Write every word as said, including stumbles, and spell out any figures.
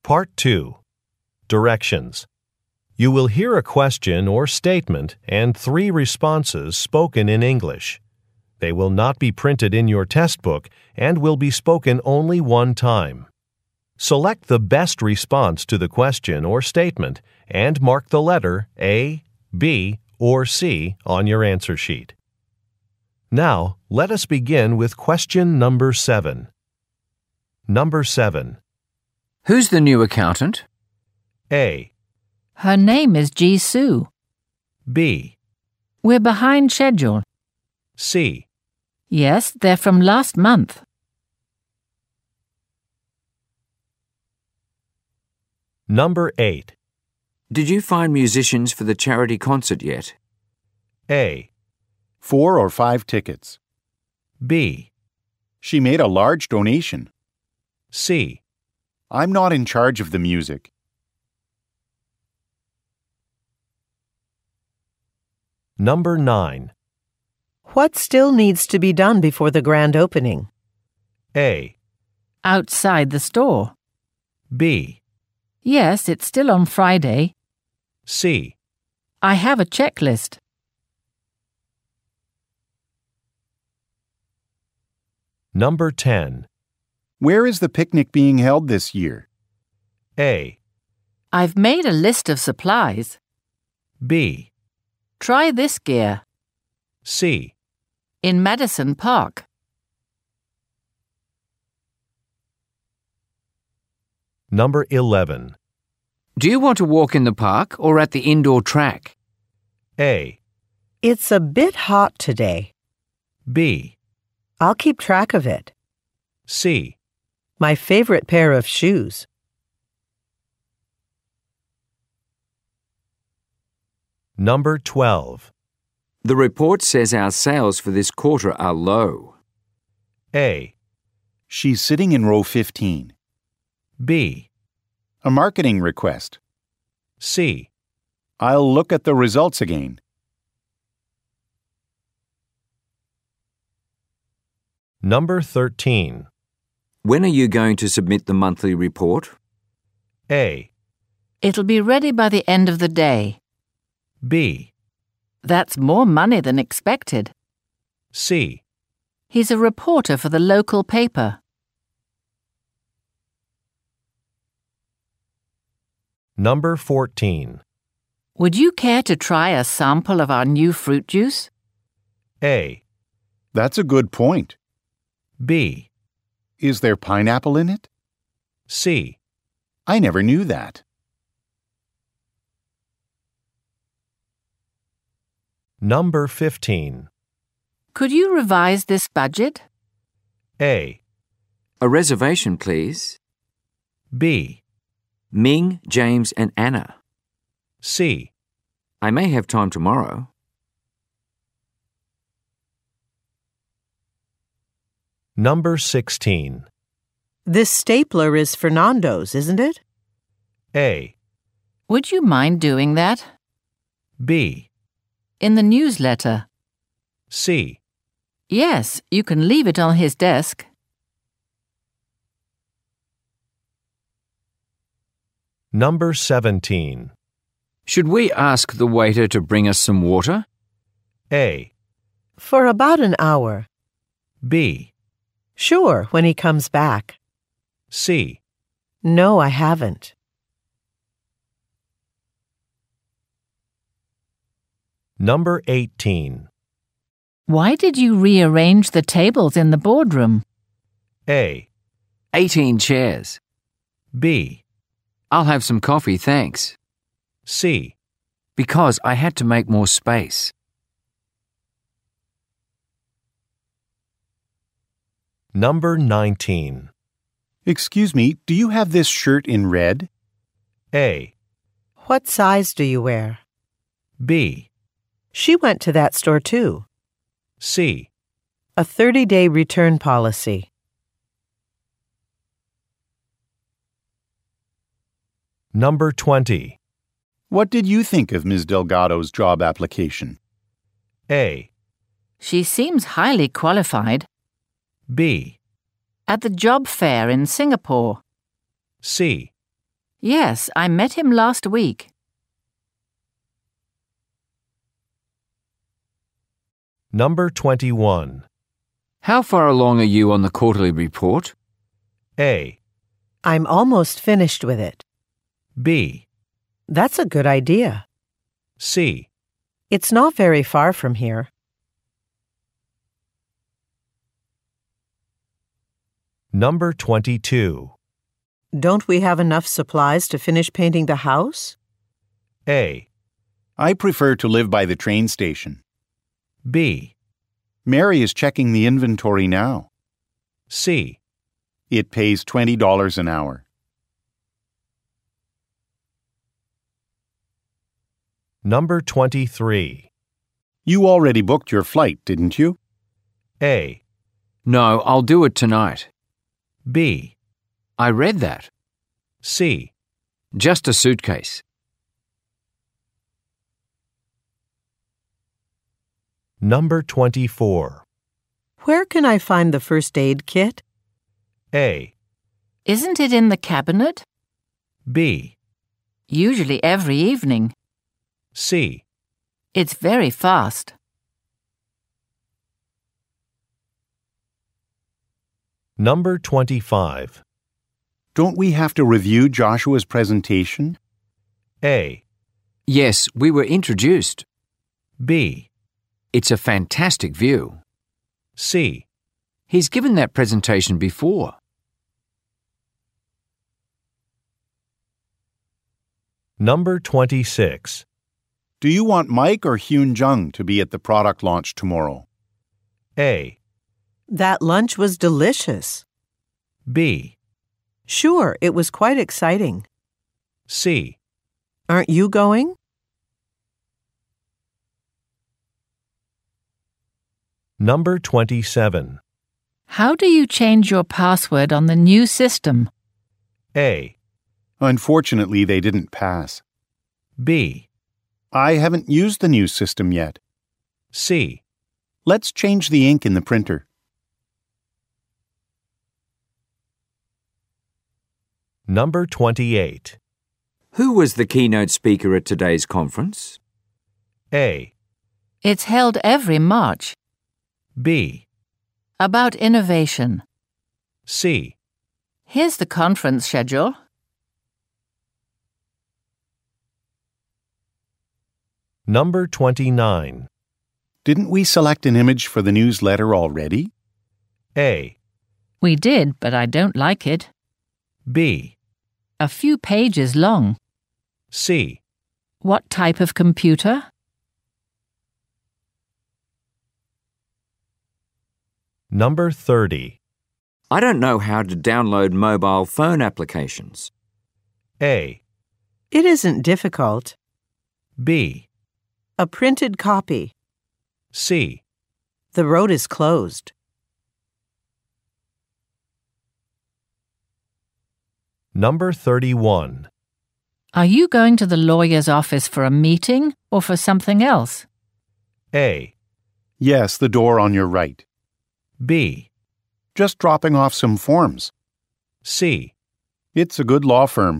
Part two. Directions. You will hear a question or statement and three responses spoken in English. They will not be printed in your test book and will be spoken only one time. Select the best response to the question or statement and mark the letter A, B, or C on your answer sheet. Now, let us begin with question number seven. Number seven. Who's the new accountant? A. Her name is Ji Soo. B. We're behind schedule. C. Yes, they're from last month. Number eight. Did you find musicians for the charity concert yet? A. Four or five tickets. B. She made a large donation. C. I'm not in charge of the music. Number nine. What still needs to be done before the grand opening? A. Outside the store. B. Yes, it's still on Friday. C. I have a checklist. Number ten. Where is the picnic being held this year? A. I've made a list of supplies. B. Try this gear. C. In Madison Park. Number eleven. Do you want to walk in the park or at the indoor track? A. It's a bit hot today. B. I'll keep track of it. C. My favorite pair of shoes. Number twelve. The report says our sales for this quarter are low. A. She's sitting in row fifteen. B. A marketing request. C. I'll look at the results again. Number thirteen. When are you going to submit the monthly report? A. It'll be ready by the end of the day. B. That's more money than expected. C. He's a reporter for the local paper. Number fourteen. Would you care to try a sample of our new fruit juice? A. That's a good point. B. Is there pineapple in it? C. I never knew that. Number fifteen. Could you revise this budget? A. A reservation, please. B. Ming, James, and Anna. C. I may have time tomorrow. Number sixteen. This stapler is Fernando's, isn't it? A. Would you mind doing that? B. In the newsletter. C. Yes, you can leave it on his desk. Number seventeen. Should we ask the waiter to bring us some water? A. For about an hour. B. Sure, when he comes back. C. No, I haven't. Number eighteen. Why did you rearrange the tables in the boardroom? A. eighteen chairs. B. I'll have some coffee, thanks. C. Because I had to make more space. Number nineteen. Excuse me, do you have this shirt in red? A. What size do you wear? B. She went to that store too. C. A thirty-day return policy. Number twenty. What did you think of Miz Delgado's job application? A. She seems highly qualified. B. At the job fair in Singapore. C. Yes, I met him last week. Number twenty-one. How far along are you on the quarterly report? A. I'm almost finished with it. B. That's a good idea. C. It's not very far from here. Number twenty-two. Don't we have enough supplies to finish painting the house? A. I prefer to live by the train station. B. Mary is checking the inventory now. C. It pays twenty dollars an hour. Number twenty-three. You already booked your flight, didn't you? A. No, I'll do it tonight. B. I read that. C. Just a suitcase. Number twenty-four. Where can I find the first aid kit? A. Isn't it in the cabinet? B. Usually every evening. C. It's very fast. Number twenty-five. Don't we have to review Joshua's presentation? A. Yes, we were introduced. B. It's a fantastic view. C. He's given that presentation before. Number twenty-six. Do you want Mike or Hyun Jung to be at the product launch tomorrow? A. That lunch was delicious. B. Sure, it was quite exciting. C. Aren't you going? Number twenty-seven. How do you change your password on the new system? A. Unfortunately, they didn't pass. B. I haven't used the new system yet. C. Let's change the ink in the printer. Number twenty-eight. Who was the keynote speaker at today's conference? A. It's held every March. B. About innovation. C. Here's the conference schedule. Number twenty-nine. Didn't we select an image for the newsletter already? A. We did, but I don't like it. B. A few pages long. C. What type of computer? Number thirty. I don't know how to download mobile phone applications. A. It isn't difficult. B. A printed copy. C. The road is closed. Number thirty-one. Are you going to the lawyer's office for a meeting or for something else? A. Yes, the door on your right. B. Just dropping off some forms. C. It's a good law firm.